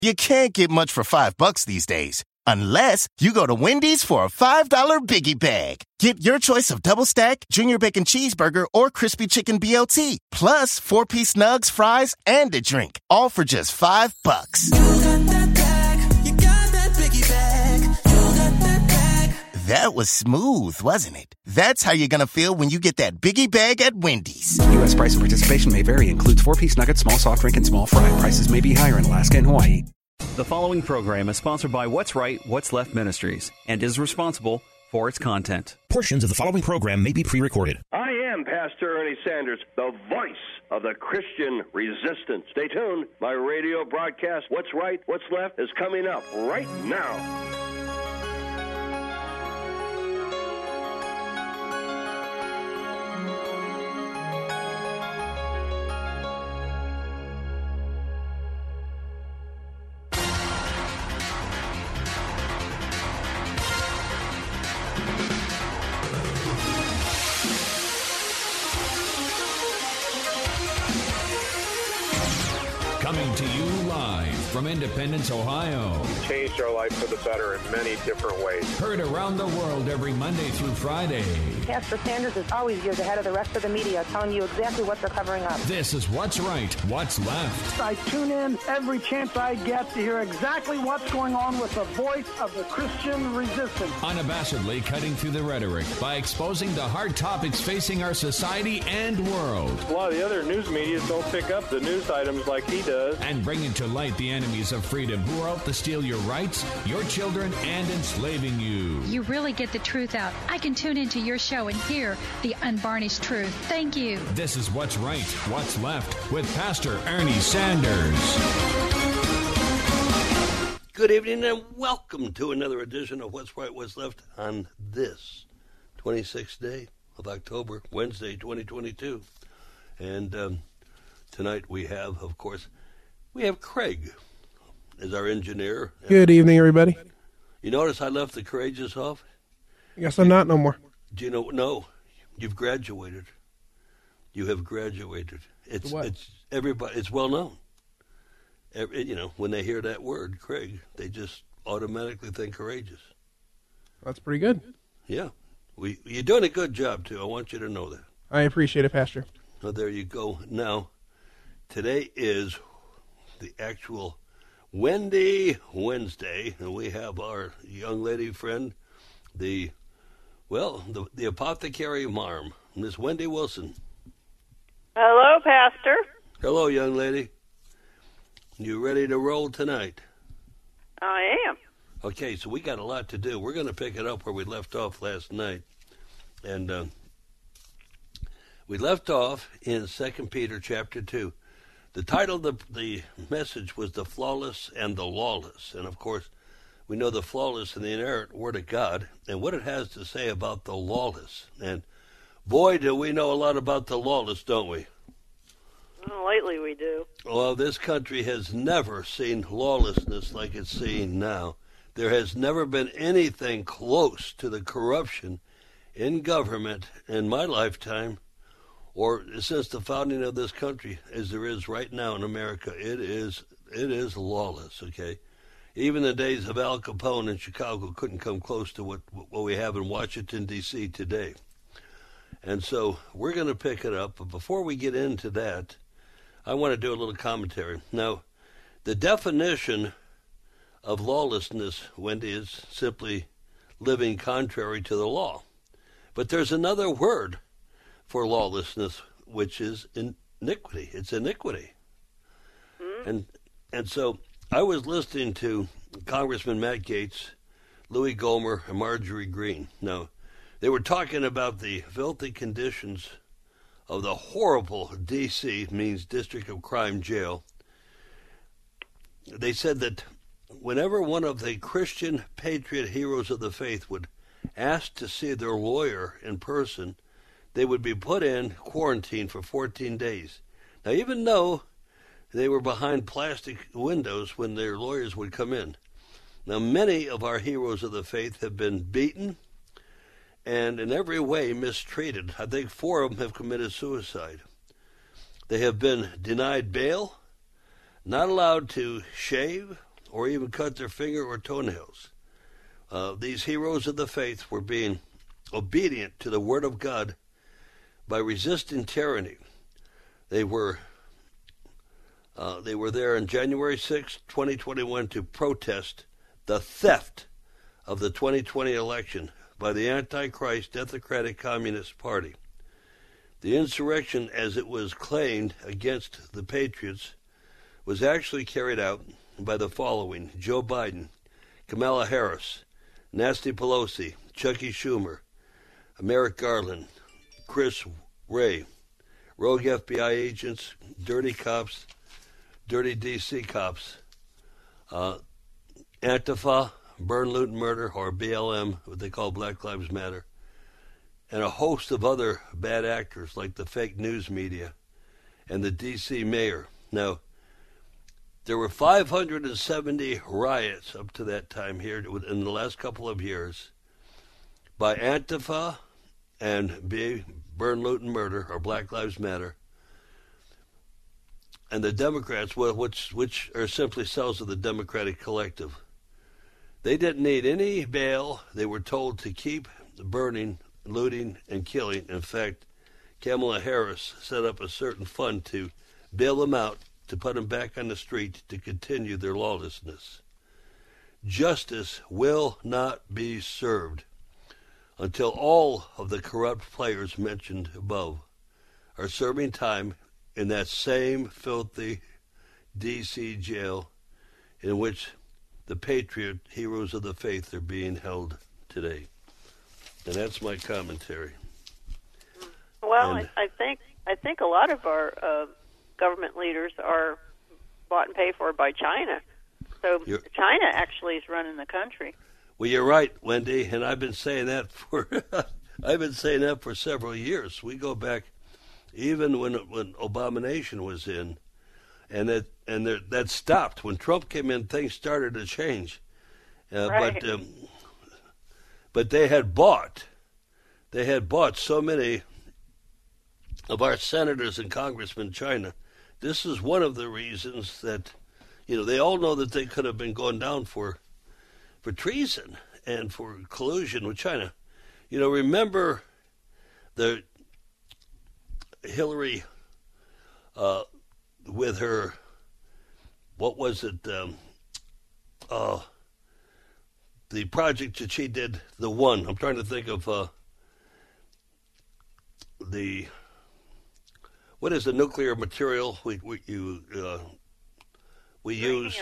You can't get much for $5 these days. Unless you go to Wendy's for a $5 Biggie Bag. Get your choice of double stack, junior bacon cheeseburger, or crispy chicken BLT. Plus 4-piece nugs, fries, and a drink. All for just $5. You got that bag. You got that Biggie Bag. You got that bag. That was smooth, wasn't it? That's how you're gonna feel when you get that Biggie Bag at Wendy's. U.S. price and participation may vary. Includes 4-piece nuggets, small soft drink, and small fry. Prices may be higher in Alaska and Hawaii. The following program is sponsored by What's Right, What's Left Ministries and is responsible for its content. Portions of the following program may be pre-recorded. I am Pastor Ernie Sanders, the voice of the Christian resistance. Stay tuned. My radio broadcast, What's Right, What's Left, is coming up right now. Coming to you live from Independence, Ohio. Changed our life for the better in many different ways. Heard around the world every Monday through Friday. Pastor Sanders is always years ahead of the rest of the media, telling you exactly what they're covering up. This is What's Right, What's Left. I tune in every chance I get to hear exactly what's going on with the voice of the Christian resistance. Unabashedly cutting through the rhetoric by exposing the hard topics facing our society and world. A lot of the other news media don't pick up the news items like he does. And bringing to light the enemies of freedom who are out to steal your rights, your children, and enslaving you. You really get the truth out. I can tune into your show and hear the unvarnished truth. Thank you. This is What's Right, What's Left with Pastor Ernie Sanders. Good evening and welcome to another edition of What's Right, What's Left on this 26th day of October, Wednesday, 2022. And tonight we have, of course, Craig as our engineer. Good evening, everybody. You notice I left the courageous off? Yes, I'm not no more. Do you know? No, you've graduated. You have graduated. It's everybody. It's well known. When they hear that word, Craig, they just automatically think courageous. That's pretty good. Yeah, you're doing a good job too. I want you to know that. I appreciate it, Pastor. Well, there you go. Now, today is the actual Wendy Wednesday, and we have our young lady friend, the apothecary marm, Miss Wendy Wilson. Hello, Pastor. Hello, young lady. You ready to roll tonight? I am. Okay, so we got a lot to do. We're going to pick it up where we left off last night. And we left off in 2 Peter chapter 2. The title of the message was The Flawless and the Lawless. And, of course, we know the flawless and the inerrant Word of God and what it has to say about the lawless. And, boy, do we know a lot about the lawless, don't we? Well, lately we do. Well, this country has never seen lawlessness like it's seeing now. There has never been anything close to the corruption in government in my lifetime or since the founding of this country as there is right now in America. It is lawless, okay? Even the days of Al Capone in Chicago couldn't come close to what we have in Washington, D.C. today. And so we're going to pick it up. But before we get into that, I want to do a little commentary. Now, the definition of lawlessness, Wendy, is simply living contrary to the law. But there's another word for lawlessness, which is iniquity. It's iniquity. Mm-hmm. And so I was listening to Congressman Matt Gaetz, Louis Gohmert, and Marjorie Greene. Now, they were talking about the filthy conditions of the horrible D.C., means District of Crime Jail. They said that whenever one of the Christian patriot heroes of the faith would ask to see their lawyer in person, they would be put in quarantine for 14 days. Now, even though they were behind plastic windows when their lawyers would come in. Now, many of our heroes of the faith have been beaten and in every way mistreated. I think 4 of them have committed suicide. They have been denied bail, not allowed to shave, or even cut their finger or toenails. These heroes of the faith were being obedient to the Word of God by resisting tyranny. They were there on January 6, 2021 to protest the theft of the 2020 election by the Antichrist Democratic Communist Party. The insurrection, as it was claimed against the Patriots, was actually carried out by the following: Joe Biden, Kamala Harris, Nancy Pelosi, Chucky Schumer, Merrick Garland, Chris Wray, rogue FBI agents, dirty cops, dirty DC cops, Antifa, Burn, Loot, and Murder, or BLM, what they call Black Lives Matter, and a host of other bad actors like the fake news media and the DC mayor. Now, there were 570 riots up to that time here in the last couple of years by Antifa and Burn, Loot, and Murder, or Black Lives Matter, and the Democrats, which are simply cells of the Democratic Collective. They didn't need any bail. They were told to keep burning, looting, and killing. In fact, Kamala Harris set up a certain fund to bail them out, to put them back on the street to continue their lawlessness. Justice will not be served until all of the corrupt players mentioned above are serving time in that same filthy D.C. jail in which the patriot heroes of the faith are being held today. And that's my commentary. Well, I think a lot of our government leaders are bought and paid for by China. So China actually is running the country. Well, you're right, Wendy, and I've been saying that for several years. We go back even when Abomination was in, and that stopped when Trump came in. Things started to change, right. But they had bought so many of our senators and congressmen in China. This is one of the reasons that, they all know that they could have been going down for treason and for collusion with China. Remember the Hillary with her, what was it, the project that she did, I'm trying to think of what is the nuclear material we use?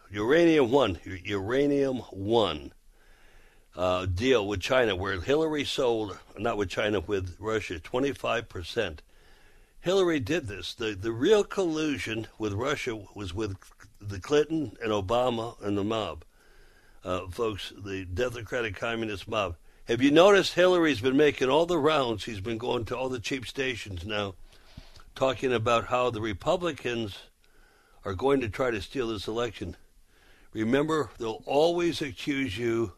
Uranium-1 deal with China, where Hillary sold, not with China, with Russia, 25%. Hillary did this. The real collusion with Russia was with the Clinton and Obama and the mob. Folks, the Democratic Communist mob. Have you noticed Hillary's been making all the rounds? She's been going to all the cheap stations now, talking about how the Republicans are going to try to steal this election. Remember, they'll always accuse you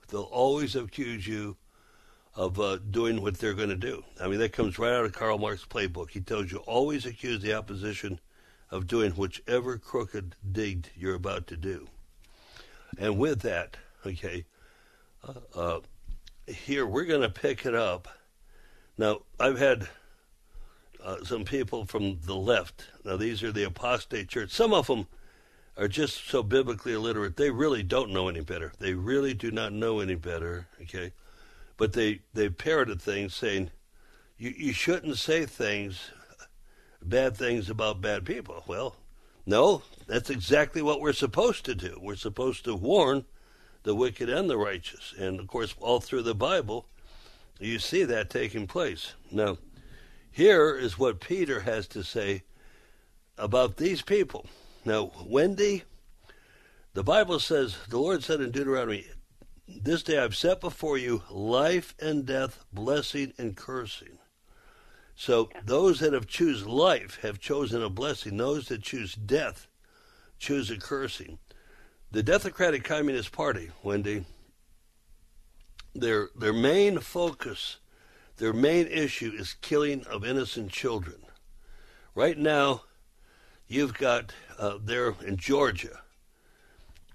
of doing what they're going to do. I mean, that comes right out of Karl Marx's playbook. He tells you, always accuse the opposition of doing whichever crooked deed you're about to do. And with that, okay, here we're going to pick it up. Now, I've had some people from the left. Now, these are the apostate church. Some of them are just so biblically illiterate, they really don't know any better. They really do not know any better, okay? But they parroted things saying, you shouldn't say bad things about bad people. Well, no, that's exactly what we're supposed to do. We're supposed to warn the wicked and the righteous. And, of course, all through the Bible, you see that taking place. Now, here is what Peter has to say about these people. Now, Wendy, the Bible says, the Lord said in Deuteronomy, this day I've set before you life and death, blessing and cursing. So those that have chosen life have chosen a blessing. Those that choose death choose a cursing. The Democratic Communist Party, Wendy, their main focus, their main issue is killing of innocent children. Right now, you've got there in Georgia,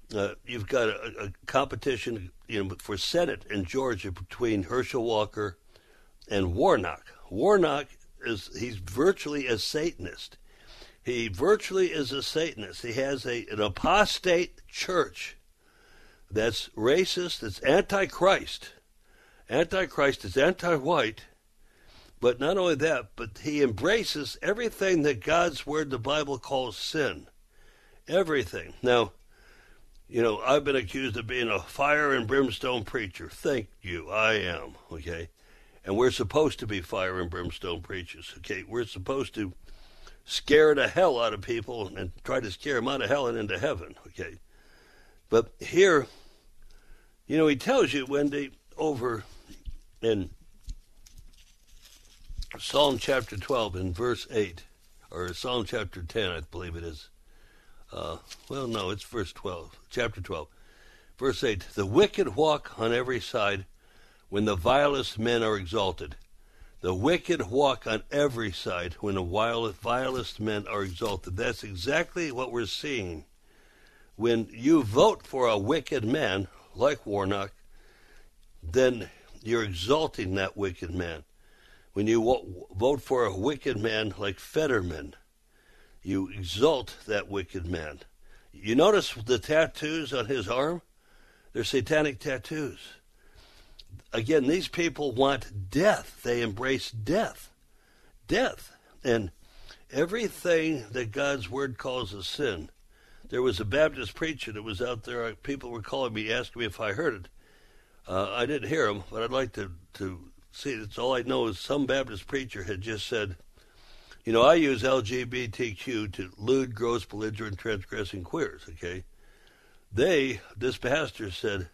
you've got a competition, for Senate in Georgia between Herschel Walker and Warnock. Warnock he's virtually a Satanist. He virtually is a Satanist. He has an apostate church that's racist, it's anti-Christ. Anti-Christ is anti-white. But not only that, but he embraces everything that God's Word, the Bible, calls sin. Everything. Now, I've been accused of being a fire and brimstone preacher. Thank you, I am, okay? And we're supposed to be fire and brimstone preachers, okay? We're supposed to scare the hell out of people and try to scare them out of hell and into heaven, okay? But here, he tells you, Wendy, over in Psalm chapter 12 in verse 8, or Psalm chapter 10, I believe it is. It's verse 12, chapter 12. Verse 8, the wicked walk on every side when the vilest men are exalted. The wicked walk on every side when the vilest men are exalted. That's exactly what we're seeing. When you vote for a wicked man, like Warnock, then you're exalting that wicked man. When you vote for a wicked man like Fetterman, you exalt that wicked man. You notice the tattoos on his arm? They're satanic tattoos. Again, these people want death. They embrace death. Death. And everything that God's Word calls a sin. There was a Baptist preacher that was out there. People were calling me, asking me if I heard it. I didn't hear him, but I'd like to see. That's all I know is some Baptist preacher had just said, I use LGBTQ to lewd, gross, belligerent, transgressing queers, okay? This pastor said,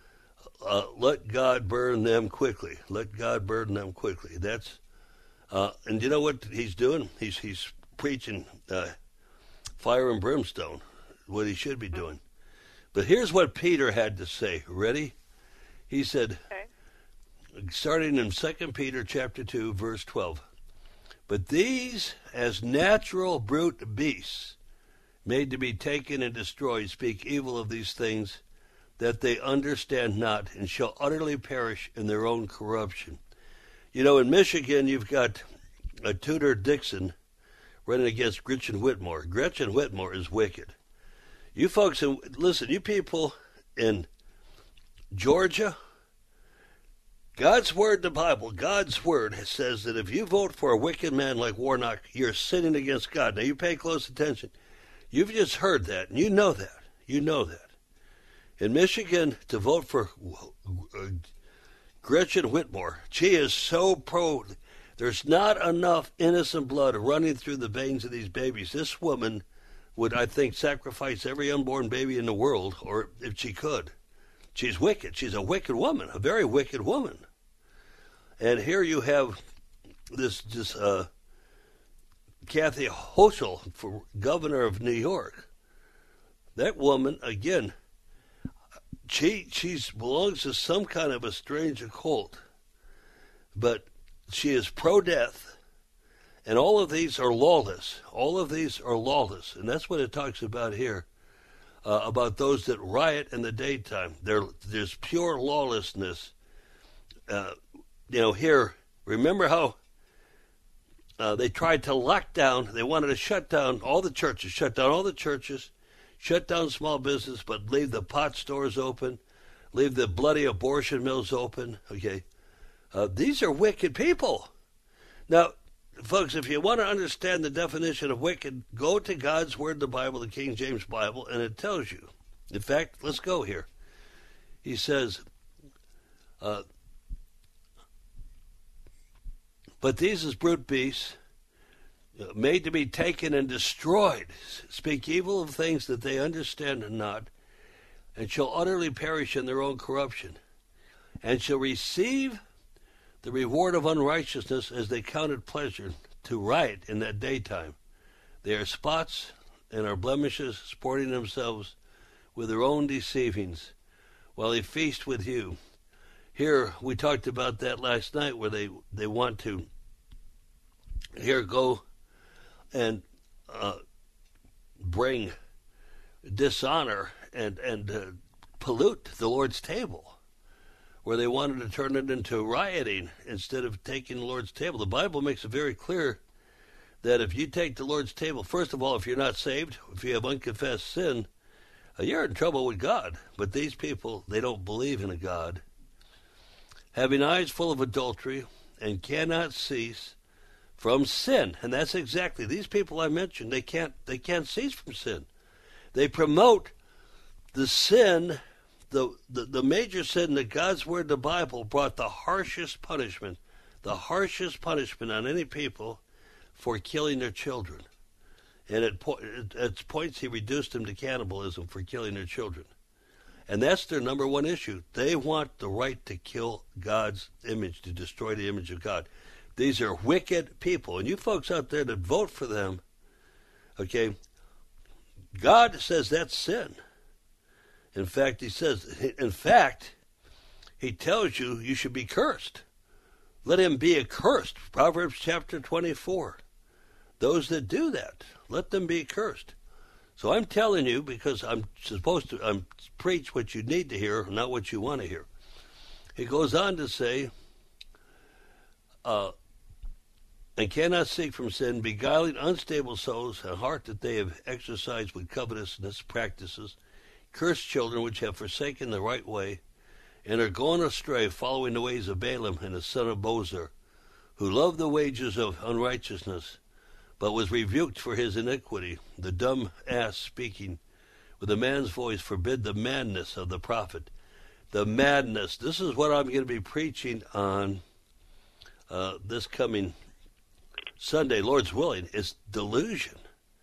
let God burn them quickly. Let God burn them quickly. That's, and you know what he's doing? He's preaching fire and brimstone, what he should be doing. But here's what Peter had to say. Ready? He said, starting in 2 Peter chapter 2, verse 12, but these, as natural brute beasts, made to be taken and destroyed, speak evil of these things, that they understand not, and shall utterly perish in their own corruption. In Michigan, you've got Tudor Dixon running against Gretchen Whitmer. Gretchen Whitmer is wicked. You folks, listen, you people in Georgia, God's Word, the Bible, God's Word says that if you vote for a wicked man like Warnock, you're sinning against God. Now, you pay close attention. You've just heard that, and you know that. You know that. In Michigan, to vote for Gretchen Whitmer, she is so pro. There's not enough innocent blood running through the veins of these babies. This woman would, I think, sacrifice every unborn baby in the world, or if she could. She's wicked. She's a wicked woman, a very wicked woman. And here you have this Kathy Hochul for governor of New York. That woman, again, she belongs to some kind of a strange occult, but she is pro-death, and all of these are lawless. All of these are lawless, and that's what it talks about here. About those that riot in the daytime. There's pure lawlessness. Here, remember how they tried to lock down, they wanted to shut down all the churches, shut down small business, but leave the pot stores open, leave the bloody abortion mills open, okay? These are wicked people. Now, folks, if you want to understand the definition of wicked, go to God's Word, the Bible, the King James Bible, and it tells you. In fact, let's go here. He says, but these as brute beasts, made to be taken and destroyed, speak evil of things that they understand not, and shall utterly perish in their own corruption, and shall receive the reward of unrighteousness as they count it pleasure to riot in that daytime. They are spots and are blemishes, sporting themselves with their own deceivings, while they feast with you. Here, we talked about that last night, where they want to go and bring dishonor and pollute the Lord's table, where they wanted to turn it into rioting instead of taking the Lord's table. The Bible makes it very clear that if you take the Lord's table, first of all, if you're not saved, if you have unconfessed sin, you're in trouble with God. But these people, they don't believe in a God. Having eyes full of adultery and cannot cease from sin. And that's exactly, these people I mentioned, they can't cease from sin. They promote the sin, the major sin that God's Word, the Bible, brought the harshest punishment on any people for killing their children. And at points he reduced them to cannibalism for killing their children. And that's their number one issue. They want the right to kill God's image, to destroy the image of God. These are wicked people. And you folks out there that vote for them, okay, God says that's sin. In fact, he tells you you should be cursed. Let him be accursed. Proverbs chapter 24. Those that do that, let them be cursed. So I'm telling you, because I'm preach what you need to hear, not what you want to hear. He goes on to say, and cannot seek from sin, beguiling unstable souls, a heart that they have exercised with covetousness practices, cursed children which have forsaken the right way, and are gone astray, following the ways of Balaam and the son of Bozor, who loved the wages of unrighteousness, but was rebuked for his iniquity. The dumb ass speaking with a man's voice forbid the madness of the prophet. The madness. This is what I'm going to be preaching on this coming Sunday, Lord's willing. It's delusion.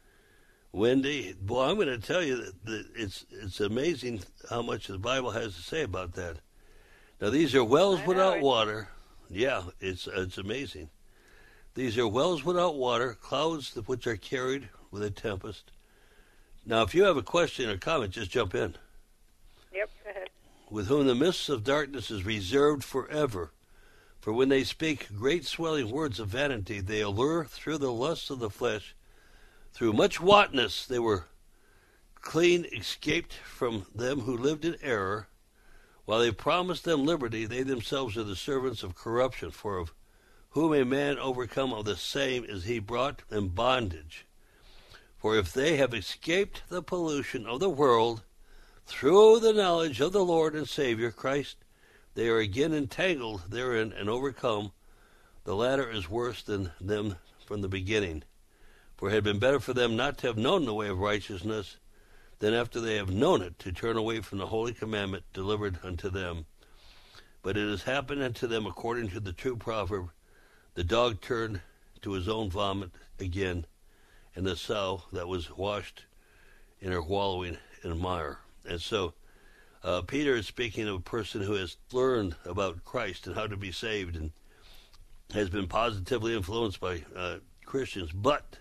Wendy, boy, I'm going to tell you that it's amazing how much the Bible has to say about that. Now, these are wells without water. Yeah, it's amazing. These are wells without water, clouds which are carried with a tempest. Now, if you have a question or comment, just jump in. Yep, go ahead. With whom the mists of darkness is reserved forever. For when they speak great swelling words of vanity, they allure through the lusts of the flesh. Through much wantonness they were clean escaped from them who lived in error. While they promised them liberty, they themselves are the servants of corruption. For of whom a man overcome of the same is he brought in bondage. For if they have escaped the pollution of the world through the knowledge of the Lord and Savior Christ, they are again entangled therein and overcome. The latter is worse than them from the beginning. For it had been better for them not to have known the way of righteousness than after they have known it to turn away from the holy commandment delivered unto them. But it has happened unto them according to the true proverb, the dog turned to his own vomit again, and the sow that was washed in her wallowing in mire. And so Peter is speaking of a person who has learned about Christ and how to be saved and has been positively influenced by Christians, but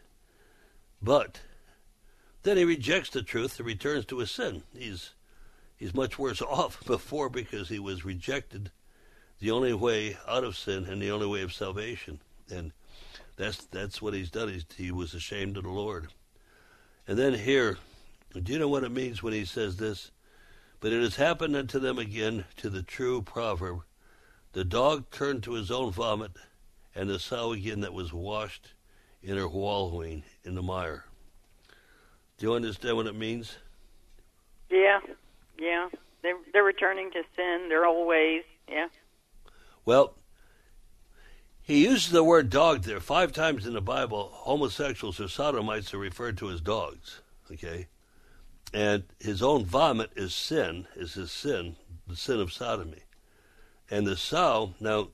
then he rejects the truth and returns to his sin. He's much worse off before because he was rejected the only way out of sin and the only way of salvation. And that's what he's done. He was ashamed of the Lord. And then here, do you know what it means when he says this? But it has happened unto them again to the true proverb, the dog turned to his own vomit, and the sow again that was washed in her wallowing in the mire. Do you understand what it means? Yeah. They're returning to sin, their old ways, yeah. Well, he uses the word dog there 5 times in the Bible. Homosexuals or sodomites are referred to as dogs, okay? And his own vomit is sin, is his sin, the sin of sodomy. And the sow, now,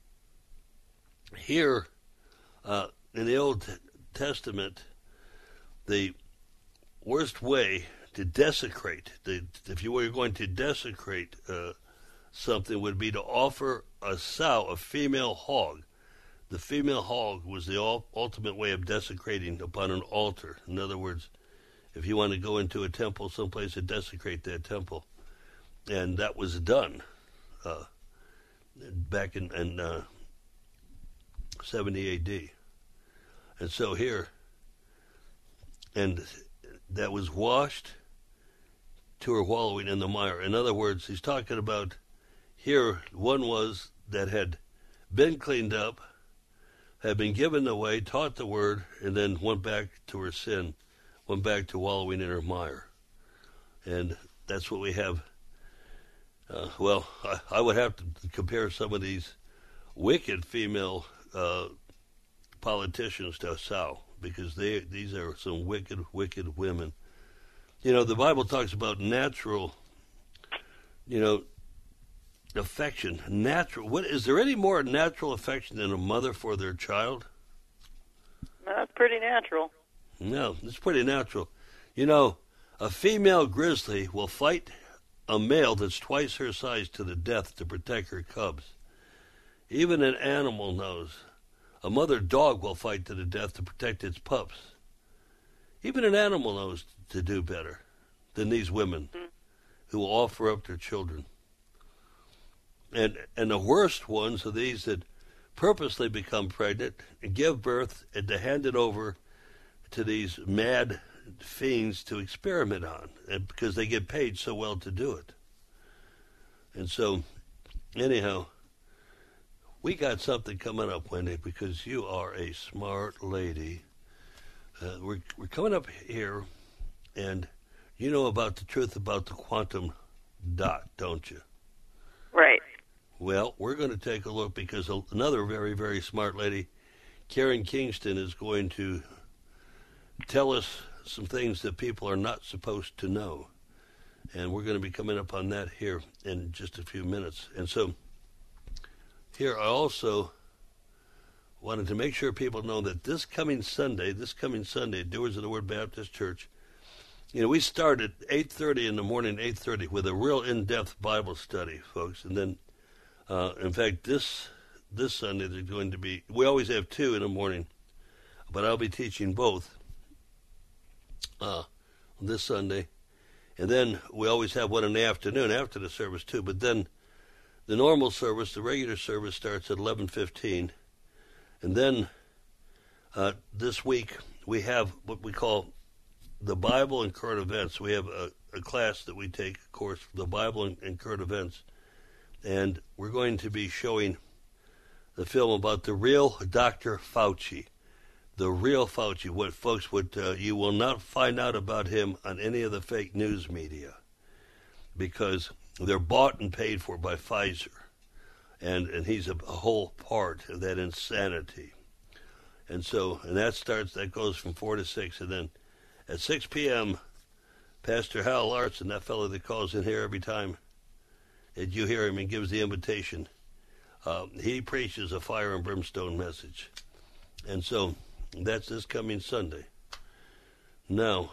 here in the Old Testament, the worst way to desecrate, if you were going to desecrate something, would be to offer a sow, a female hog. The female hog was the ultimate way of desecrating upon an altar. In other words, if you want to go into a temple someplace to desecrate that temple. And that was done back in 70 A.D. And so here, and that was washed to her wallowing in the mire. In other words, he's talking about here, one was that had been cleaned up, had been given the way, taught the word, and then went back to her sin, went back to wallowing in her mire. And that's what we have. I would have to compare some of these wicked female politicians to Sal, because these are some wicked, wicked women. You know, the Bible talks about natural, affection. Natural. Is there any more natural affection than a mother for their child? That's pretty natural. No, it's pretty natural. You know, a female grizzly will fight a male that's twice her size to the death to protect her cubs. Even an animal knows. A mother dog will fight to the death to protect its pups. Even an animal knows to do better than these women who will offer up their children. And the worst ones are these that purposely become pregnant and give birth and to hand it over to these mad fiends to experiment on, and because they get paid so well to do it. And so, anyhow, we got something coming up, Wendy, because you are a smart lady. We're coming up here, and you know about the truth about the quantum dot, don't you? Right. Well, we're going to take a look because another very, very smart lady, Karen Kingston, is going to tell us some things that people are not supposed to know. And we're going to be coming up on that here in just a few minutes. And so here I also wanted to make sure people know that this coming Sunday, Doers of the Word Baptist Church, we start at 8:30 in the morning, 8:30, with a real in-depth Bible study, folks. And then, in fact, this Sunday there's going to be, we always have 2 in the morning, but I'll be teaching both this Sunday. And then we always have one in the afternoon after the service, too. But then the normal service, the regular service, starts at 11:15. And then this week we have what we call the Bible and current events. We have a class that we take, of course, the Bible and current events. And we're going to be showing the film about the real Dr. Fauci. The real Fauci. What folks, you will not find out about him on any of the fake news media, because they're bought and paid for by Pfizer. And he's a whole part of that insanity. And so, that goes from 4 to 6. And then at 6 p.m., Pastor Hal Larson, that fellow that calls in here every time that you hear him and gives the invitation, he preaches a fire and brimstone message. And so that's this coming Sunday. Now,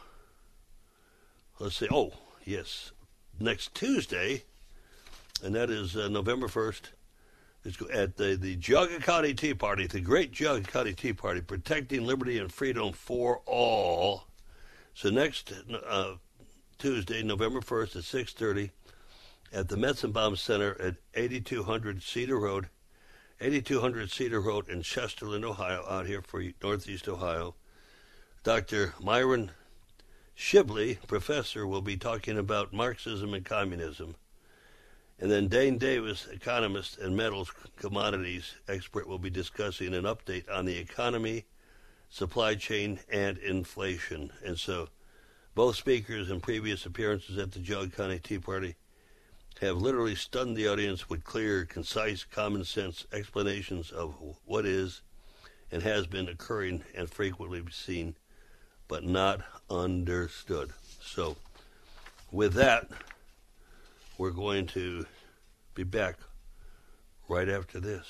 let's see. Oh, yes. Next Tuesday, and that is November 1st, it's at the Geauga County Tea Party, the great Geauga County Tea Party, protecting liberty and freedom for all. So next Tuesday, November 1st at 6:30 at the Metzenbaum Center at 8200 Cedar Road in Chesterland, Ohio, out here for Northeast Ohio. Dr. Myron Shibley, professor, will be talking about Marxism and communism. And then Dane Davis, economist and metals commodities expert, will be discussing an update on the economy, supply chain, and inflation. And so both speakers in previous appearances at the Geauga County Tea Party have literally stunned the audience with clear, concise, common-sense explanations of what is and has been occurring and frequently seen, but not understood. So with that, we're going to be back right after this.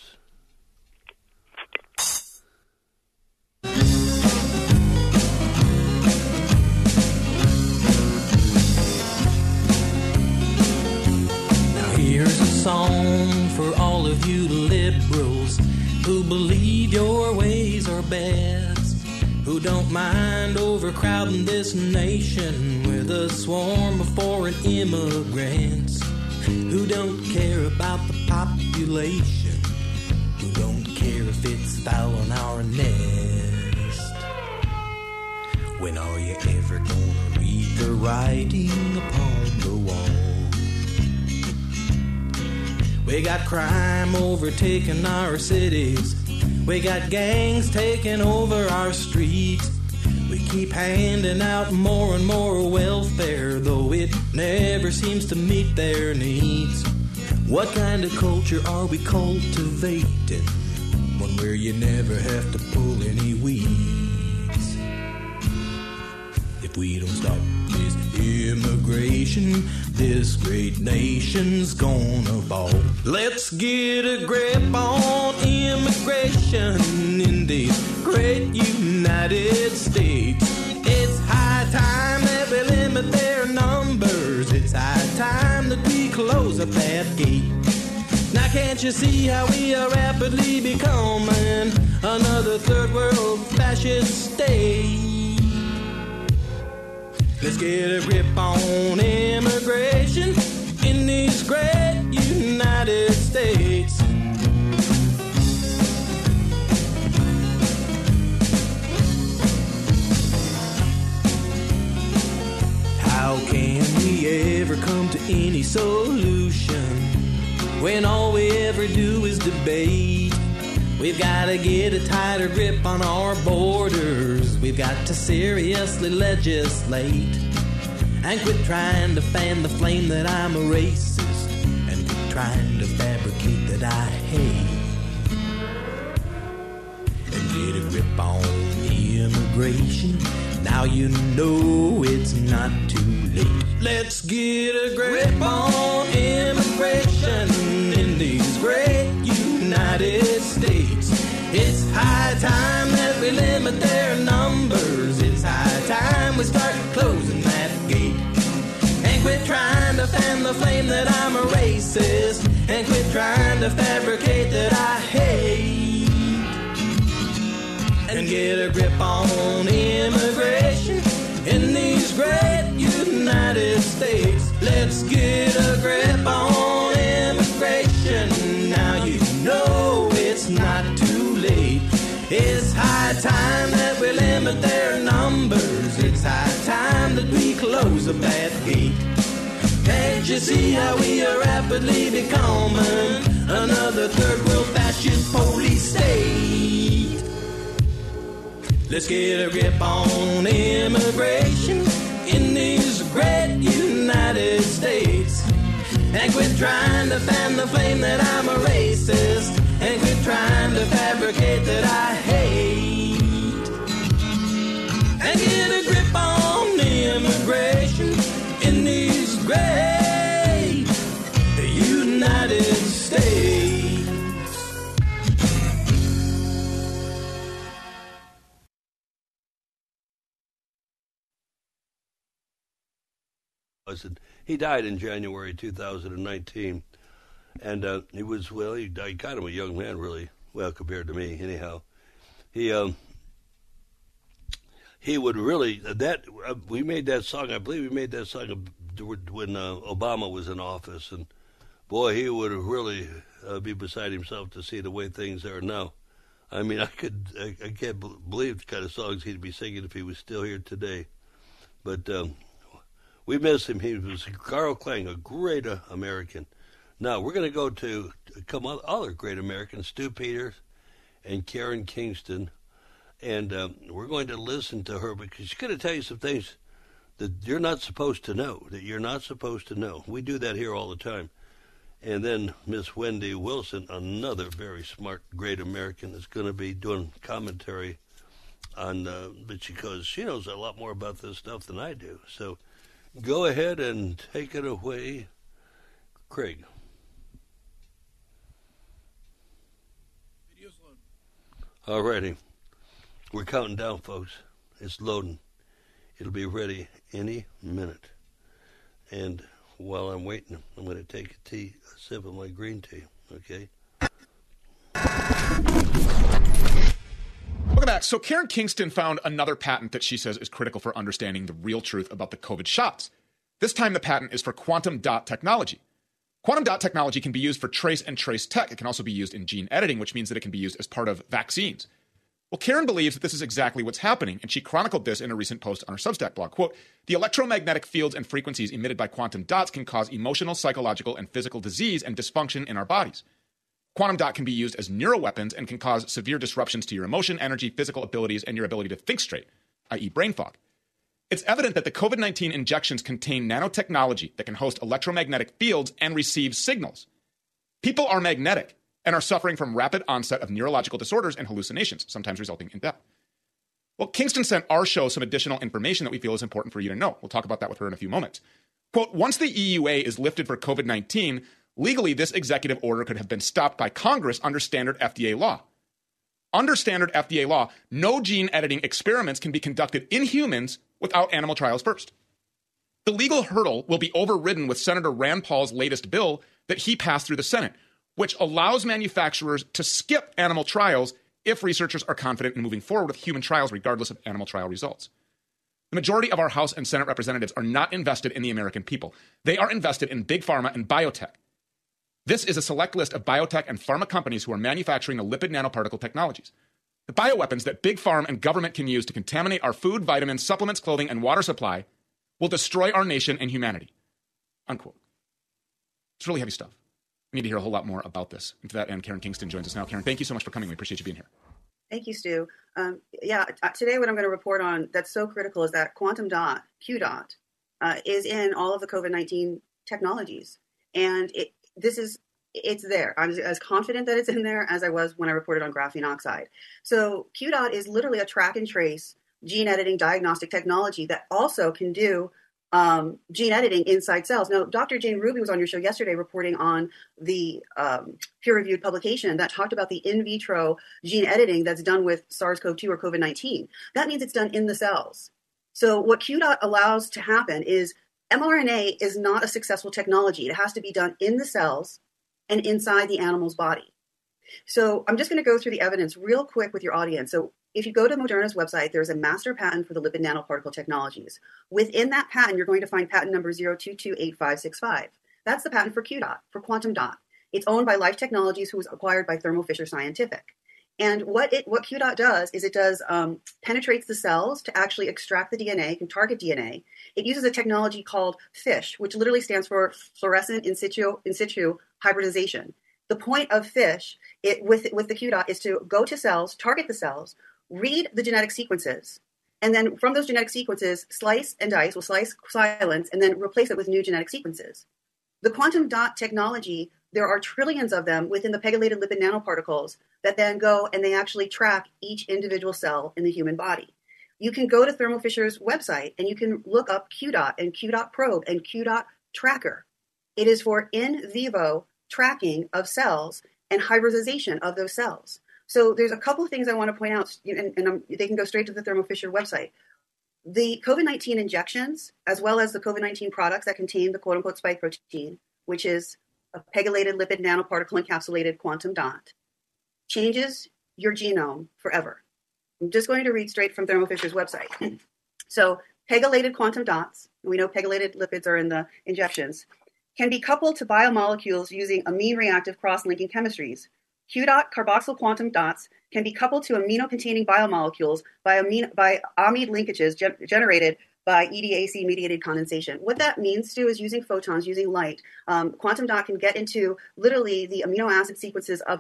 Here's a song for all of you liberals who believe your ways are best, who don't mind overcrowding this nation with a swarm of foreign immigrants, who don't care about the population, who don't care if it's foul on our nest. When are you ever gonna read the writing upon the wall? We got crime overtaking our cities. We got gangs taking over our streets. We keep handing out more and more welfare, though it never seems to meet their needs. What kind of culture are we cultivating? One where you never have to pull any weeds. If we don't stop this immigration, this great nation's gonna fall. Let's get a grip on immigration in these great United States. It's high time that we limit their numbers. It's high time that we close up that gate. Now can't you see how we are rapidly becoming another third world fascist state? Let's get a grip on immigration in these great United States. How can we ever come to any solution when all we ever do is debate? We've got to get a tighter grip on our borders. We've got to seriously legislate and quit trying to fan the flame that I'm a racist and quit trying to fabricate that I hate. And get a grip on immigration. Now you know it's not too late. Let's get a grip on immigration in these great United States. It's high time that we limit their numbers. It's high time we start closing that gate. And quit trying to fan the flame that I'm a racist. And quit trying to fabricate that I hate. And get a grip on immigration in these great United States. Let's get a grip on immigration. Now you know it's not too late. It's high time that we limit their numbers. It's high time that we close up that gate. Can't you see how we are rapidly becoming another third world fascist police state? Let's get a grip on immigration in these great United States. And quit trying to fan the flame that I'm a racist. And quit trying to fabricate that I hate. And get a grip on immigration in these great United States. He died in January 2019, and he was, well, he died kind of a young man, really, well, compared to me, anyhow. He would really, we made that song, I believe we made that song when Obama was in office, and boy, he would really be beside himself to see the way things are now. I mean, I can't believe the kind of songs he'd be singing if he was still here today, but we miss him. He was Carl Klang, a great American. Now, we're going to go to other great Americans, Stu Peters and Karen Kingston, and we're going to listen to her because she's going to tell you some things that you're not supposed to know, We do that here all the time. And then Miss Wendy Wilson, another very smart, great American, is going to be doing commentary on, because she knows a lot more about this stuff than I do. So go ahead and take it away, Craig. Video's loading. All righty. We're counting down, folks. It's loading. It'll be ready any minute. And while I'm waiting, I'm going to take a sip of my green tea, okay? Welcome back. So Karen Kingston found another patent that she says is critical for understanding the real truth about the COVID shots. This time the patent is for quantum dot technology. Quantum dot technology can be used for trace and trace tech. It can also be used in gene editing, which means that it can be used as part of vaccines. Well, Karen believes that this is exactly what's happening, and she chronicled this in a recent post on her Substack blog. Quote, the electromagnetic fields and frequencies emitted by quantum dots can cause emotional, psychological, and physical disease and dysfunction in our bodies. Quantum dot can be used as neuroweapons and can cause severe disruptions to your emotion, energy, physical abilities, and your ability to think straight, i.e. brain fog. It's evident that the COVID-19 injections contain nanotechnology that can host electromagnetic fields and receive signals. People are magnetic and are suffering from rapid onset of neurological disorders and hallucinations, sometimes resulting in death. Well, Kingston sent our show some additional information that we feel is important for you to know. We'll talk about that with her in a few moments. Quote, once the EUA is lifted for COVID-19, legally this executive order could have been stopped by Congress under standard FDA law. Under standard FDA law, no gene editing experiments can be conducted in humans without animal trials first. The legal hurdle will be overridden with Senator Rand Paul's latest bill that he passed through the Senate, which allows manufacturers to skip animal trials if researchers are confident in moving forward with human trials regardless of animal trial results. The majority of our House and Senate representatives are not invested in the American people. They are invested in big pharma and biotech. This is a select list of biotech and pharma companies who are manufacturing the lipid nanoparticle technologies. The bioweapons that big pharma and government can use to contaminate our food, vitamins, supplements, clothing, and water supply will destroy our nation and humanity. Unquote. It's really heavy stuff. We need to hear a whole lot more about this. And to that end, Karen Kingston joins us now. Karen, thank you so much for coming. We appreciate you being here. Thank you, Stu. Today what I'm going to report on that's so critical is that quantum dot, Q dot, is in all of the COVID-19 technologies. And it's there. I'm as confident that it's in there as I was when I reported on graphene oxide. So Q dot is literally a track and trace gene editing diagnostic technology that also can do gene editing inside cells. Now, Dr. Jane Ruby was on your show yesterday reporting on the peer-reviewed publication that talked about the in vitro gene editing that's done with SARS-CoV-2 or COVID-19. That means it's done in the cells. So what QDOT allows to happen is mRNA is not a successful technology. It has to be done in the cells and inside the animal's body. So I'm just going to go through the evidence real quick with your audience. So if you go to Moderna's website, there's a master patent for the lipid nanoparticle technologies. Within that patent, you're going to find patent number 0228565. That's the patent for QDOT, for quantum dot. It's owned by Life Technologies, who was acquired by Thermo Fisher Scientific. And what QDOT does is it penetrates the cells to actually extract the DNA, can target DNA. It uses a technology called FISH, which literally stands for fluorescent in situ hybridization. The point of FISH with the QDOT is to go to cells, target the cells, read the genetic sequences, and then from those genetic sequences, slice and dice, silence, and then replace it with new genetic sequences. The quantum dot technology, there are trillions of them within the pegylated lipid nanoparticles that then go and they actually track each individual cell in the human body. You can go to Thermo Fisher's website and you can look up QDOT and QDOT probe and QDOT tracker. It is for in vivo tracking of cells and hybridization of those cells. So there's a couple of things I want to point out, and they can go straight to the Thermo Fisher website. The COVID-19 injections, as well as the COVID-19 products that contain the quote-unquote spike protein, which is a pegylated lipid nanoparticle encapsulated quantum dot, changes your genome forever. I'm just going to read straight from Thermo Fisher's website. So pegylated quantum dots, we know pegylated lipids are in the injections, can be coupled to biomolecules using amine-reactive cross-linking chemistries. Q-dot carboxyl quantum dots can be coupled to amino-containing biomolecules by amide linkages generated by EDAC-mediated condensation. What that means, Stu, is using photons, using light. Quantum dot can get into literally the amino acid sequences of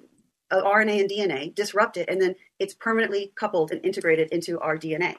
RNA and DNA, disrupt it, and then it's permanently coupled and integrated into our DNA.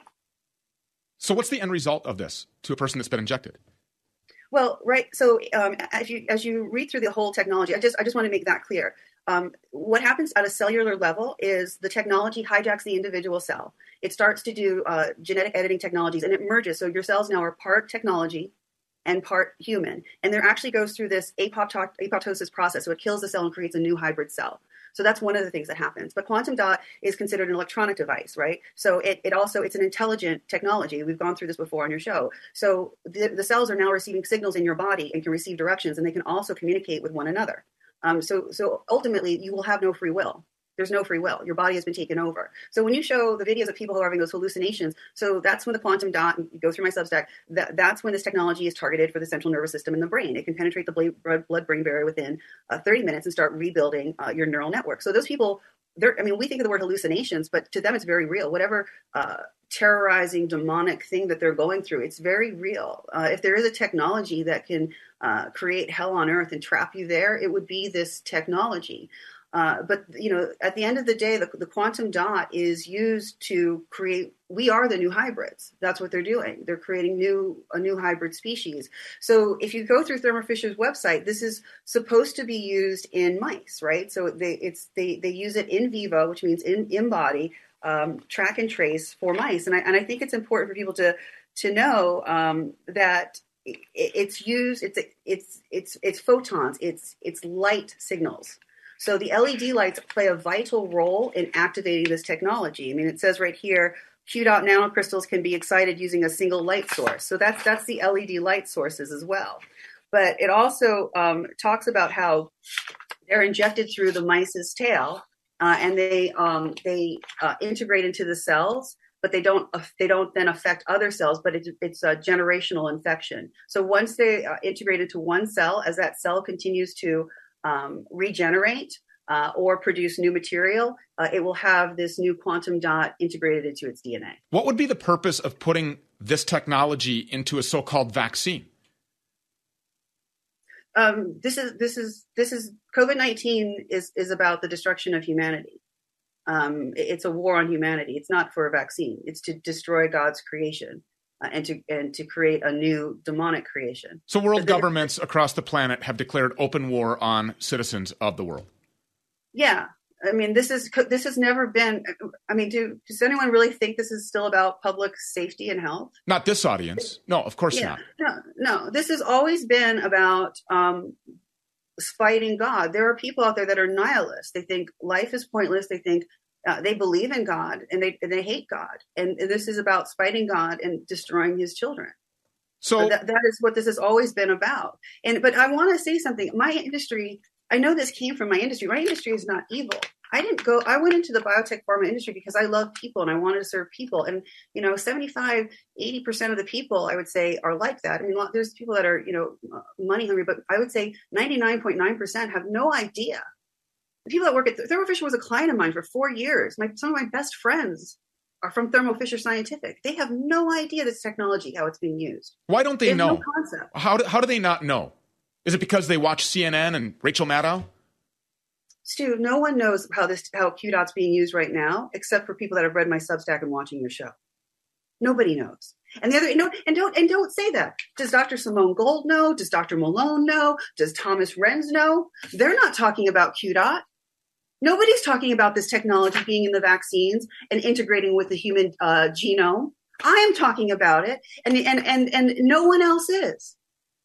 So what's the end result of this to a person that's been injected? Well, right. So as you read through the whole technology, I just want to make that clear. What happens at a cellular level is the technology hijacks the individual cell. It starts to do genetic editing technologies, and it merges. So your cells now are part technology and part human. And there actually goes through this apoptosis process. So it kills the cell and creates a new hybrid cell. So that's one of the things that happens. But quantum dot is considered an electronic device, right? So it's an intelligent technology. We've gone through this before on your show. So the cells are now receiving signals in your body and can receive directions, and they can also communicate with one another. So ultimately, you will have no free will. There's no free will. Your body has been taken over. So when you show the videos of people who are having those hallucinations, so that's when the quantum dot, and you go through my Substack, that's when this technology is targeted for the central nervous system in the brain. It can penetrate the blood-brain barrier within 30 minutes and start rebuilding your neural network. So those people we think of the word hallucinations, but to them it's very real. Whatever terrorizing demonic thing that they're going through, it's very real. If there is a technology that can create hell on earth and trap you there, it would be this technology. But, at the end of the day, the quantum dot is used to create, we are the new hybrids. That's what they're doing. They're creating a new hybrid species. So if you go through Thermo Fisher's website, this is supposed to be used in mice, right? So they use it in vivo, which means in body, track and trace for mice. And I think it's important for people to know that it's used, it's photons, it's light signals. So the LED lights play a vital role in activating this technology. I mean, it says right here, Q-dot nanocrystals can be excited using a single light source. So that's the LED light sources as well. But it also talks about how they're injected through the mice's tail, and they integrate into the cells, but they don't then affect other cells. But it's a generational infection. So once they integrate into one cell, as that cell continues to regenerate or produce new material, it will have this new quantum dot integrated into its DNA. What would be the purpose of putting this technology into a so-called vaccine? This is COVID-19 is about the destruction of humanity. It's a war on humanity. It's not for a vaccine. It's to destroy God's creation. And to create a new demonic creation. So world governments across the planet have declared open war on citizens of the world. Yeah. I mean, this has never been, I mean, does anyone really think this is still about public safety and health? Not this audience. No, of course not. No, this has always been about fighting God. There are people out there that are nihilists. They think life is pointless. They think they believe in God and they hate God. And this is about fighting God and destroying his children. So that is what this has always been about. But I want to say something. My industry, I know this came from my industry. My industry is not evil. I went into the biotech pharma industry because I love people and I wanted to serve people. And, 75, 80% of the people, I would say, are like that. I mean, there's people that are, money hungry, but I would say 99.9% have no idea. The people that work at Thermo Fisher was a client of mine for 4 years. Some of my best friends are from Thermo Fisher Scientific. They have no idea this technology, how it's being used. Why don't they know? No concept. How do they not know? Is it because they watch CNN and Rachel Maddow? Stu, no one knows how Q-dot's being used right now, except for people that have read my Substack and watching your show. Nobody knows. And don't say that. Does Dr. Simone Gold know? Does Dr. Malone know? Does Thomas Renz know? They're not talking about Q-dot. Nobody's talking about this technology being in the vaccines and integrating with the human genome. I am talking about it, and no one else is.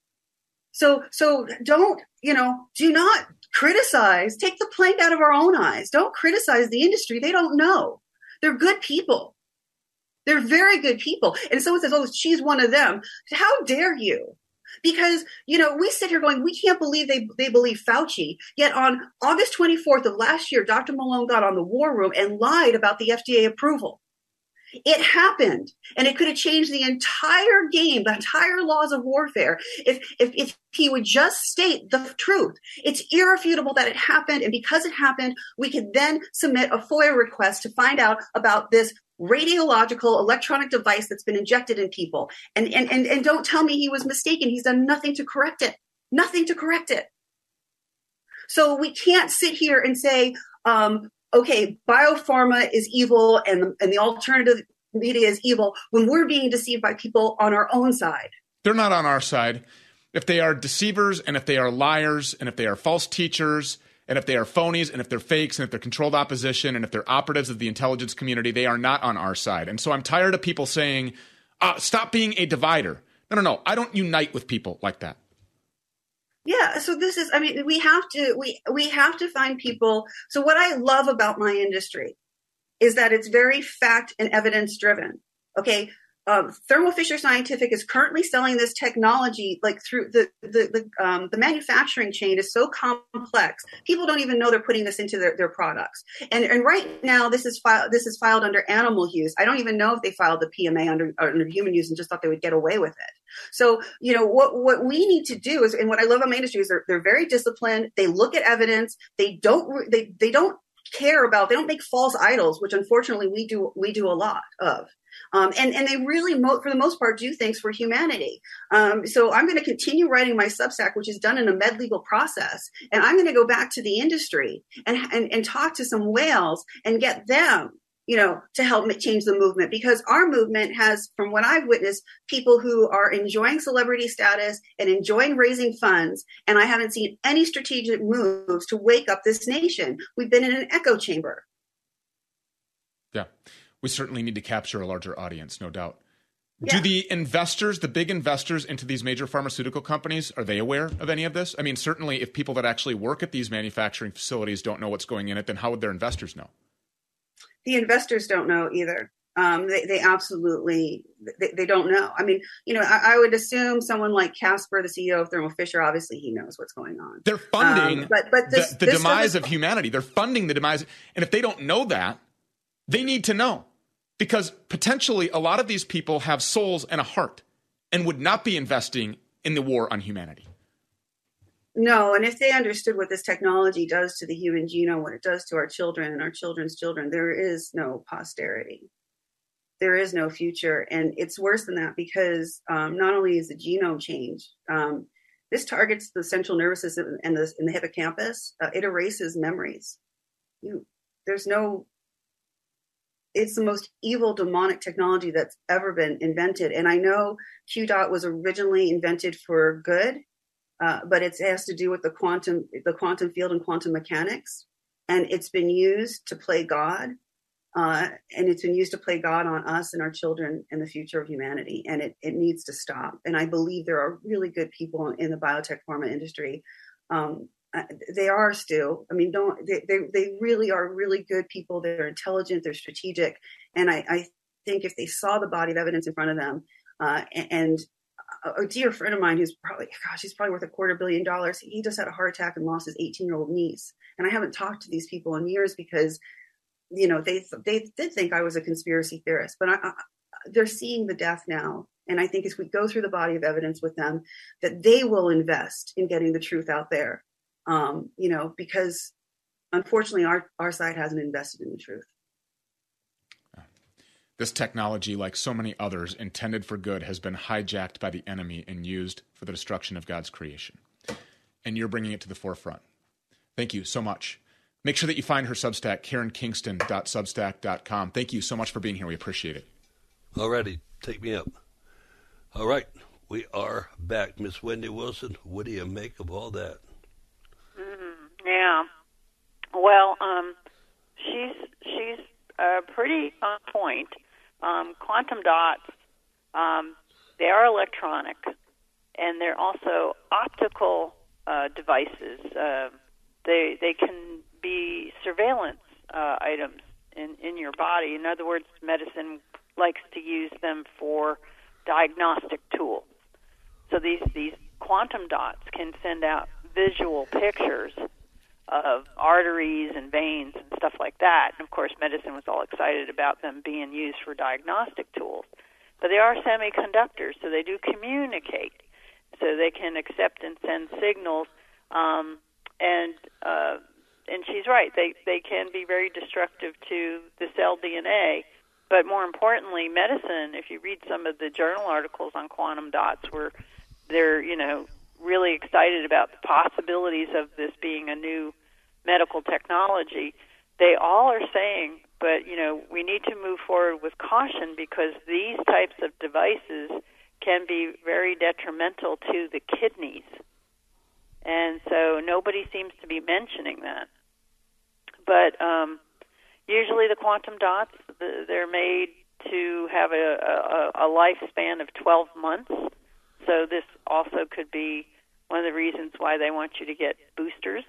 So don't, do not criticize. Take the plank out of our own eyes. Don't criticize the industry. They don't know. They're good people. They're very good people. And someone says, oh, she's one of them. How dare you? Because, we sit here going, we can't believe they believe Fauci. Yet on August 24th of last year, Dr. Malone got on the War Room and lied about the FDA approval. It happened, and it could have changed the entire game, the entire laws of warfare, if he would just state the truth. It's irrefutable that it happened, and because it happened, we could then submit a FOIA request to find out about this radiological electronic device that's been injected in people. And don't tell me he was mistaken. He's done nothing to correct it. Nothing to correct it. So we can't sit here and say, okay, biopharma is evil and the alternative media is evil when we're being deceived by people on our own side. They're not on our side. If they are deceivers and if they are liars and if they are false teachers and if they are phonies and if they're fakes and if they're controlled opposition and if they're operatives of the intelligence community, they are not on our side. And so I'm tired of people saying, stop being a divider. No. I don't unite with people like that. Yeah, so this is, we have to find people. So what I love about my industry is that it's very fact and evidence driven. Okay. Thermo Fisher Scientific is currently selling this technology like through the manufacturing chain is so complex. People don't even know they're putting this into their products. And right now this is filed under animal use. I don't even know if they filed the PMA under human use and just thought they would get away with it. So, what we need to do is, and what I love about my industry is they're very disciplined. They look at evidence. They don't care about, they don't make false idols, which unfortunately we do a lot of. And they really, for the most part, do things for humanity. So I'm going to continue writing my Substack, which is done in a med-legal process. And I'm going to go back to the industry and talk to some whales and get them, to help change the movement. Because our movement has, from what I've witnessed, people who are enjoying celebrity status and enjoying raising funds. And I haven't seen any strategic moves to wake up this nation. We've been in an echo chamber. Yeah. We certainly need to capture a larger audience, no doubt. Yeah. Do the investors, the big investors into these major pharmaceutical companies, are they aware of any of this? I mean, certainly if people that actually work at these manufacturing facilities don't know what's going in it, then how would their investors know? The investors don't know either. They absolutely, they don't know. I mean, I would assume someone like Casper, the CEO of Thermo Fisher, obviously he knows what's going on. They're funding this demise of humanity. They're funding the demise. And if they don't know that, they need to know. Because potentially a lot of these people have souls and a heart and would not be investing in the war on humanity. No, and if they understood what this technology does to the human genome, what it does to our children and our children's children, there is no posterity. There is no future. And it's worse than that because not only is the genome changed, this targets the central nervous system and the hippocampus. It erases memories. It's the most evil, demonic technology that's ever been invented. And I know QDOT was originally invented for good, but it has to do with the quantum field and quantum mechanics. And it's been used to play God. And it's been used to play God on us and our children and the future of humanity. And it needs to stop. And I believe there are really good people in the biotech pharma industry. They are still, I mean, they really are really good people. They're intelligent, they're strategic. And I think if they saw the body of evidence in front of them, and a dear friend of mine he's probably worth $250 million. He just had a heart attack and lost his 18-year-old niece. And I haven't talked to these people in years because, they did think I was a conspiracy theorist, but they're seeing the death now. And I think as we go through the body of evidence with them, that they will invest in getting the truth out there. Because unfortunately our side hasn't invested in the truth. This technology, like so many others intended for good, has been hijacked by the enemy and used for the destruction of God's creation. And you're bringing it to the forefront. Thank you so much. Make sure that you find her Substack, KarenKingston.substack.com. Thank you so much for being here. We appreciate it. Alrighty, take me up. All right, we are back. Miss Wendy Wilson, what do you make of all that? Yeah. Well, she's pretty on point. Quantum dots, they are electronic, and they're also optical devices. They can be surveillance items in your body. In other words, medicine likes to use them for diagnostic tools. So these quantum dots can send out visual pictures of arteries and veins and stuff like that. And, of course, medicine was all excited about them being used for diagnostic tools. But they are semiconductors, so they do communicate. So they can accept and send signals. And she's right. They can be very destructive to the cell DNA. But more importantly, medicine, if you read some of the journal articles on quantum dots where they're, really excited about the possibilities of this being a new medical technology, they all are saying, but, we need to move forward with caution because these types of devices can be very detrimental to the kidneys. And so nobody seems to be mentioning that. But usually the quantum dots, they're made to have a lifespan of 12 months. So this also could be one of the reasons why they want you to get boosters.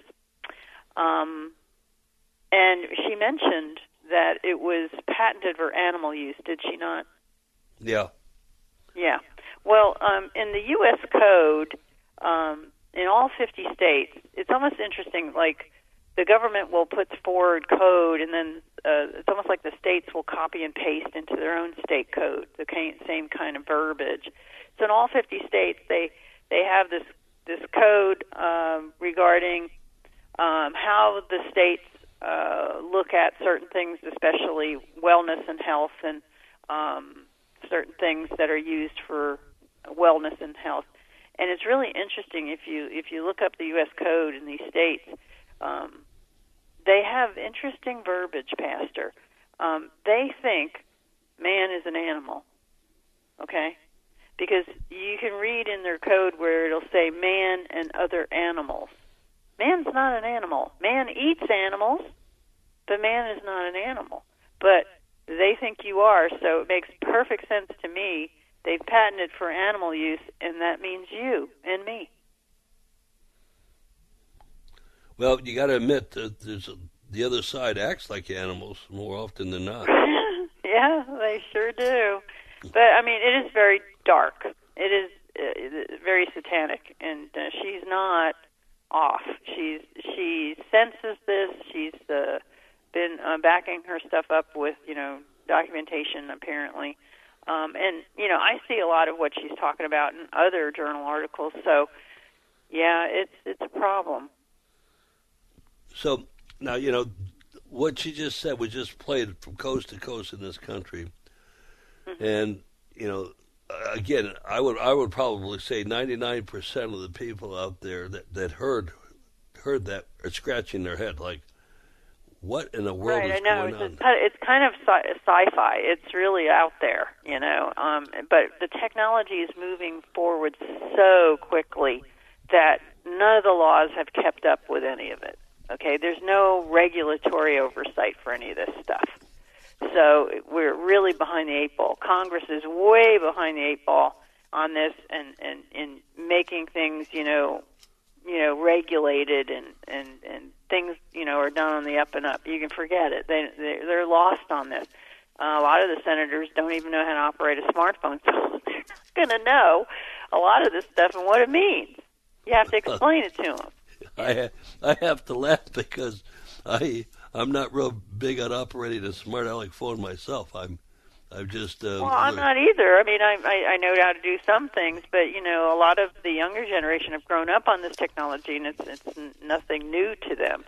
And she mentioned that it was patented for animal use, did she not? Yeah. Yeah. Well, in the U.S. Code, in all 50 states, it's almost interesting, like the government will put forward code and then it's almost like the states will copy and paste into their own state code, the same kind of verbiage. So in all 50 states, they have this code regarding how the states look at certain things, especially wellness and health, and certain things that are used for wellness and health. And it's really interesting if you look up the U.S. Code in these states. They have interesting verbiage, Pastor. They think man is an animal, okay? Because you can read in their code where it'll say man and other animals. Man's not an animal. Man eats animals, but man is not an animal. But they think you are, so it makes perfect sense to me. They've patented for animal use, and that means you and me. Well, you got to admit that the other side acts like animals more often than not. Yeah, they sure do. But, I mean, it is very dark. It is very satanic, and she's not off. She senses this. She's been backing her stuff up with, documentation, apparently. And, I see a lot of what she's talking about in other journal articles. So, yeah, it's a problem. So, now, what she just said was just played from coast to coast in this country. Mm-hmm. And, again, I would probably say 99% of the people out there that heard that are scratching their head like, what in the world is going on? It's kind of sci-fi. It's really out there, but the technology is moving forward so quickly that none of the laws have kept up with any of it. Okay, there's no regulatory oversight for any of this stuff. So we're really behind the eight ball. Congress is way behind the eight ball on this and making things, regulated and things, are done on the up and up. You can forget it. They're lost on this. A lot of the senators don't even know how to operate a smartphone, so they're not going to know a lot of this stuff and what it means. You have to explain it to them. I have to laugh because I'm not real big on operating a smart aleck phone myself. I'm just I'm not either. I mean, I know how to do some things, but a lot of the younger generation have grown up on this technology, and it's nothing new to them.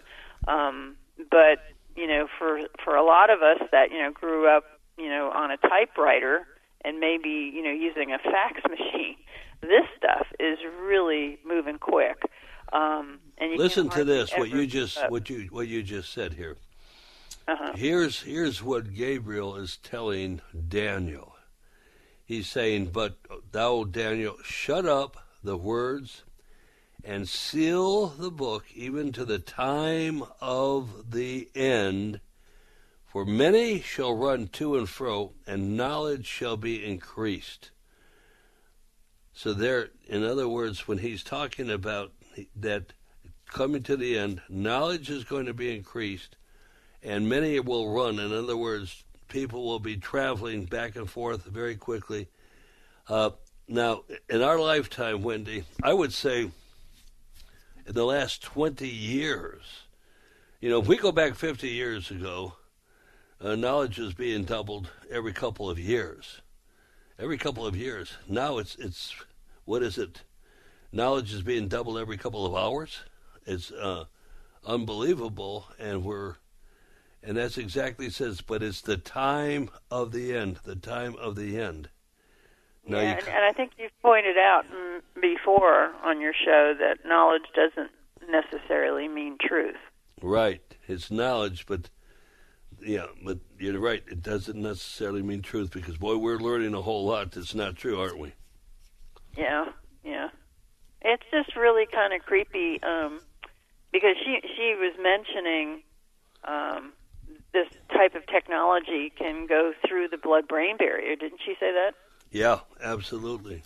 But for a lot of us that grew up on a typewriter and maybe using a fax machine, this stuff is really moving quick. And listen to this. What you just said here. Uh-huh. Here's what Gabriel is telling Daniel. He's saying, "But thou, Daniel, shut up the words and seal the book even to the time of the end. For many shall run to and fro, and knowledge shall be increased." So there, in other words, when he's talking about that coming to the end, knowledge is going to be increased, and many will run. In other words, people will be traveling back and forth very quickly. Now, in our lifetime, Wendy, I would say in the last 20 years, if we go back 50 years ago, knowledge is being doubled every couple of years. Every couple of years. Now it's what is it? Knowledge is being doubled every couple of hours. It's unbelievable, and that's exactly it says. But it's the time of the end. The time of the end. Now and I think you've pointed out before on your show that knowledge doesn't necessarily mean truth. Right, it's knowledge, but you're right. It doesn't necessarily mean truth because boy, we're learning a whole lot that's not true, aren't we? Yeah. It's just really kind of creepy because she was mentioning this type of technology can go through the blood-brain barrier. Didn't she say that? Yeah, absolutely.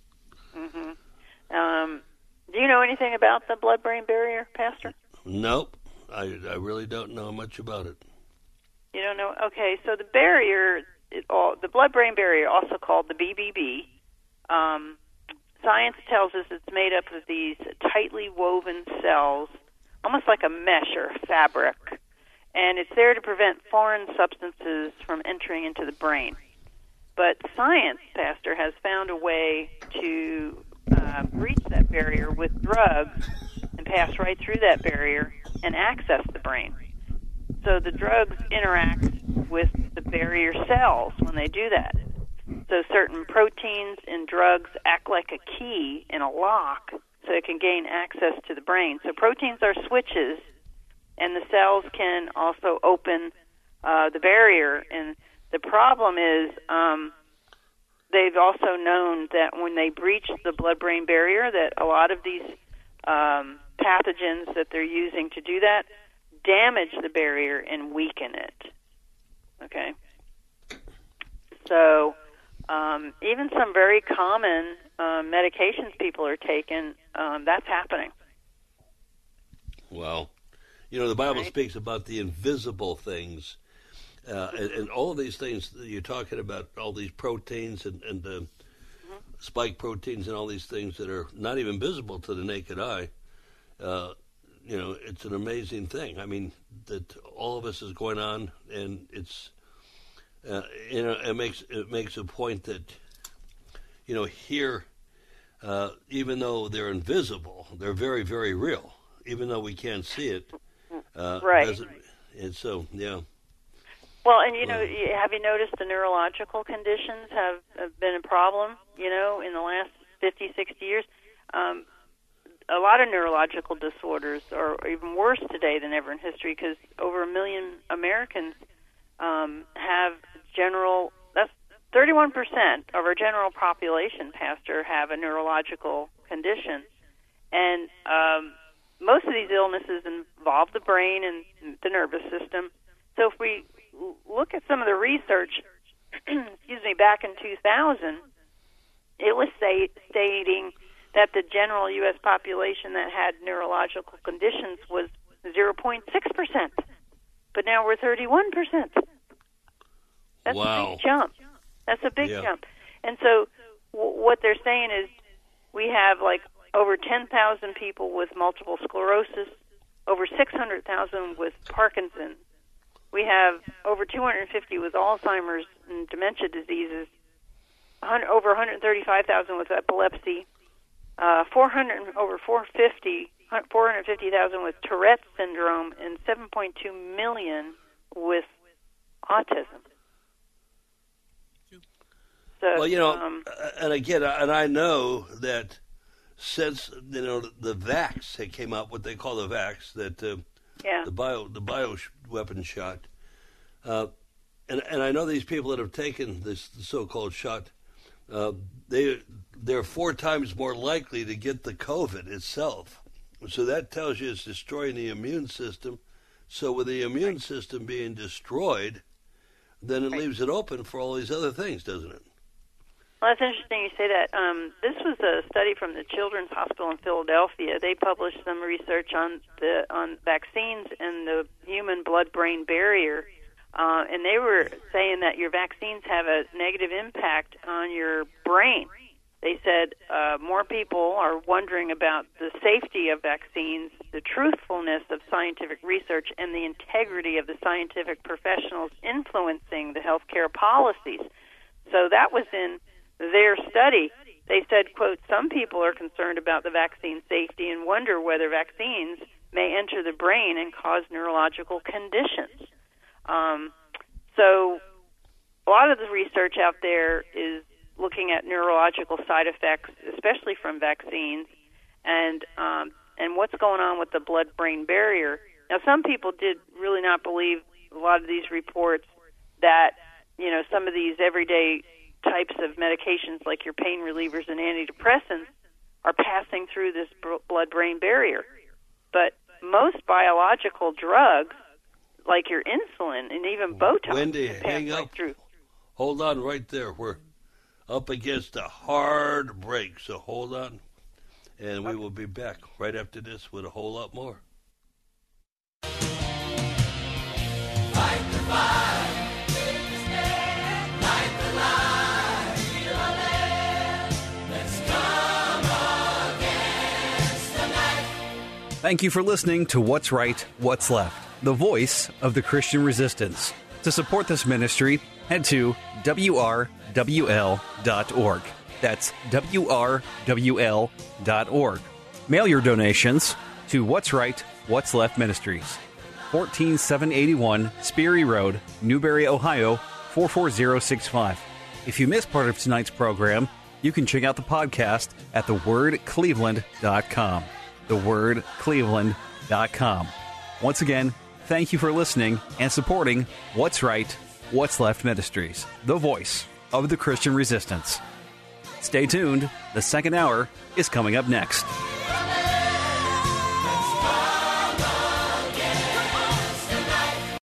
Mm-hmm. Do you know anything about the blood-brain barrier, Pastor? Nope. I really don't know much about it. You don't know? Okay, so the barrier, the blood-brain barrier, also called the BBB, science tells us it's made up of these tightly woven cells, almost like a mesh or a fabric, and it's there to prevent foreign substances from entering into the brain. But science, Pastor, has found a way to breach that barrier with drugs and pass right through that barrier and access the brain. So the drugs interact with the barrier cells when they do that. So certain proteins in drugs act like a key in a lock so it can gain access to the brain. So proteins are switches, and the cells can also open the barrier. And the problem is they've also known that when they breach the blood-brain barrier, that a lot of these pathogens that they're using to do that damage the barrier and weaken it. Okay? So even some very common medications people are taking, that's happening. Wow. You know, the Bible speaks about the invisible things, and all of these things that you're talking about, all these proteins and spike proteins and all these things that are not even visible to the naked eye. You know, it's an amazing thing. I mean, that all of us is going on, and it's, you know, it makes a point that, you know, here, even though they're invisible, they're very, very real. Even though we can't see it, right? And so, yeah. Well, and you know, have you noticed the neurological conditions have been a problem? You know, in the last 50, 60 years. A lot of neurological disorders are even worse today than ever in history because over 1 million Americans have general, that's 31% of our general population, Pastor, have a neurological condition. And most of these illnesses involve the brain and the nervous system. So if we look at some of the research, back in 2000, it was stating that the general U.S. population that had neurological conditions was 0.6%, but now we're 31%. That's a big jump. That's a big jump. And so what they're saying is we have like over 10,000 people with multiple sclerosis, over 600,000 with Parkinson's. We have over 250 with Alzheimer's and dementia diseases, over 135,000 with epilepsy, 450,000 with Tourette's syndrome, and 7.2 million with autism. So, well, you know, and again, and I know that since, you know, the vax, they came out, what they call the vax, that the bio weapon shot, and I know these people that have taken this so-called shot, they're 4 times more likely to get the COVID itself. So that tells you it's destroying the immune system. So with the immune system being destroyed, then it leaves it open for all these other things, doesn't it? Well, that's interesting you say that. This was a study from the Children's Hospital in Philadelphia. They published some research on vaccines and the human blood-brain barrier, and they were saying that your vaccines have a negative impact on your brain. They said more people are wondering about the safety of vaccines, the truthfulness of scientific research, and the integrity of the scientific professionals influencing the healthcare policies. So that was in their study. They said, quote, some people are concerned about the vaccine safety and wonder whether vaccines may enter the brain and cause neurological conditions. So a lot of the research out there is looking at neurological side effects, especially from vaccines, and what's going on with the blood-brain barrier. Now, some people did really not believe a lot of these reports that, you know, some of these everyday types of medications like your pain relievers and antidepressants are passing through this blood-brain barrier. But most biological drugs, like your insulin and even Botox, Wendy, pass hang right up. through. Hold on right there. We're up against a hard break, so hold on. And we will be back right after this with a whole lot more. Fight the fight. Light the light. Feel the land. Let's come against the night. Thank you for listening to What's Right, What's Left, the voice of the Christian resistance. To support this ministry, head to WRWL.org. That's WRWL.org. Mail your donations to What's Right, What's Left Ministries, 14781 Speary Road, Newberry, Ohio, 44065. If you missed part of tonight's program, you can check out the podcast at thewordcleveland.com. thewordcleveland.com. Once again, thank you for listening and supporting What's Right, What's Left Ministries, the voice of the Christian resistance. Stay tuned. The second hour is coming up next.